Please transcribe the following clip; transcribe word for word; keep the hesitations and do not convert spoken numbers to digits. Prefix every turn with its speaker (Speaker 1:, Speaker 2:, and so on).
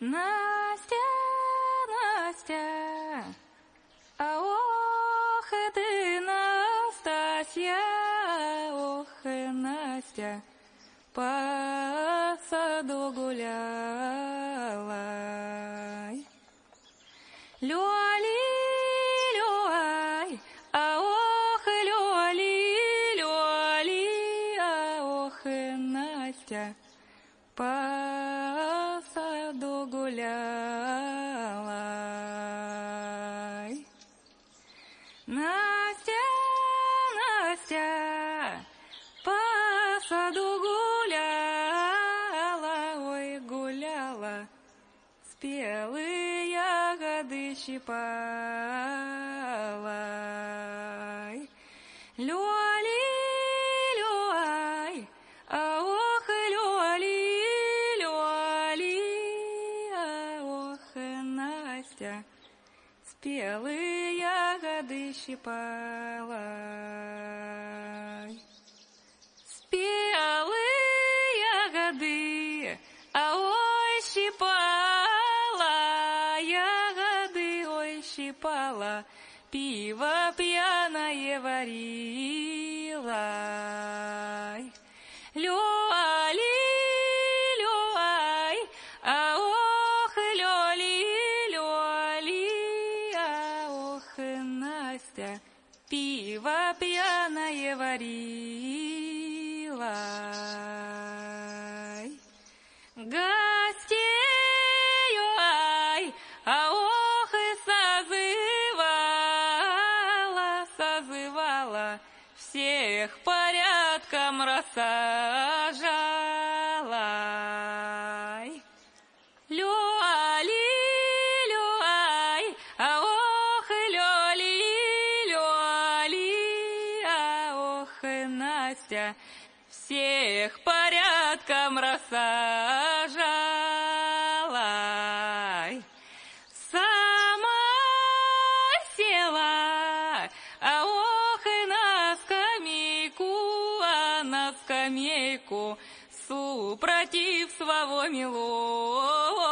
Speaker 1: Настя, Настя, а ох ты, Настасья, ох, Настя, по саду гуляла. Люали, люай, а ох, люали, люали, а ох, Настя, по саду гуляла. Настя, Настя, по саду гуляла, ой, гуляла, спелые ягоды щипала. Люали, люай, а ох, люали, люали, а ох, Настя, спелые ягоды щипала. Спелые ягоды, а ой, щипала, ягоды, ой, щипала, пиво пьяное варила. Люали, люай, а ох, люали, люали, а ох, Настя, пиво пьяное варила. Гостей, ай, а ох, и созывала, созывала, всех порядком рассажала. Люали, люай, а ох, люали, люали, а ох, Настя, всех порядком рассажала. Сама села, а ох, и на скамейку, а на скамейку супротив своего милого.